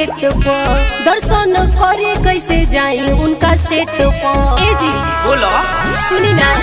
Gate पर दर्शन करे कैसे जाई उनका सेट पर। ए जी बोलो सुनी ना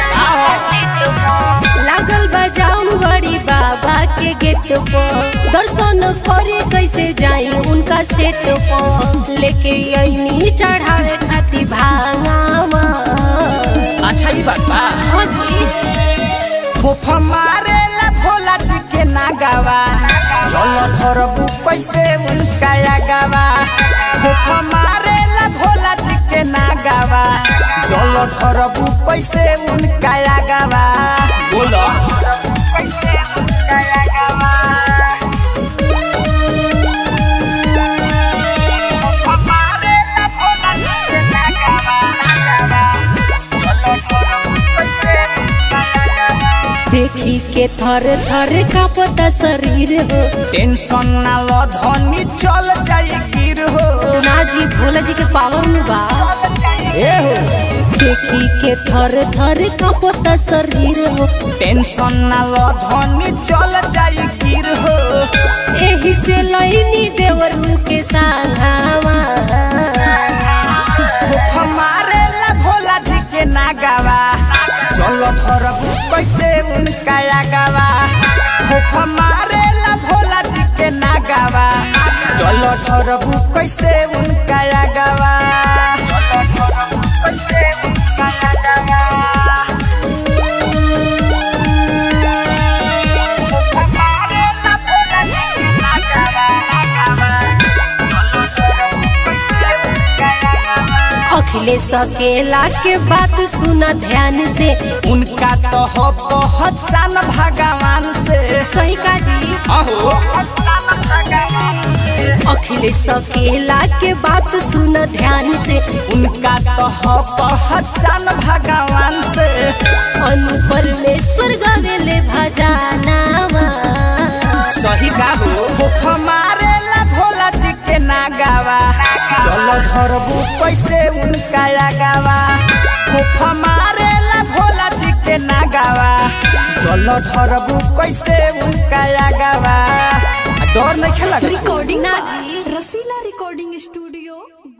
लागल बजाऊ बड़ी बाबा के गेट पर दर्शन करे कैसे जाई उनका सेट पर लेके आईनी चढ़ावे खाती भांगावा। अच्छा ही बात बा। हाँ जी फूफा मारे ला भोला जी के नागावा चलो धरबू कैसे उनका आगावा। फूफा मारे ला भोला जी के नागावा चलो धरबू कैसे उनका आगावा। बोलो कैसे उनका आगावा। फूफा मारे ला भोला जी के नागावा चलो धरबू कैसे देखी के थर थर कांपता शरीर हो। टेंशन ना लो धनी चल जाए गिर हो। ना जी भोला जी के पावर में बा। ए हो देखी के थर थर कांपता शरीर हो। टेंशन ना लो धनी चल जाए गिर हो। एही से लईनी देवरू के सांघावा। हमारे ला भोला जी के नागावा चलो धरबू कैसे उनका आगावा। हमारे ला भोला जी के नागावा चलो धरबू कैसे उनका आगावा। अखिलेश अकेला के बात सुना ध्यान से उनका तो हो पहचान भगवान से। सही का जी अहो अखिलेश अकेला के बात सुना ध्यान से उनका तो हो पहचान भगवान से। अनु परमेश्वर गवेले भजनावा। सही का हो हमारे ला भोला जी के नागावा चलो धरबू कैसे उनका आगावा। हमारे ला भोला जी के नागावा चलो धरबू कैसे उनका आगावा। डर नहीं खेला रिकॉर्डिंग ना जी रसीला रिकॉर्डिंग स्टूडियो।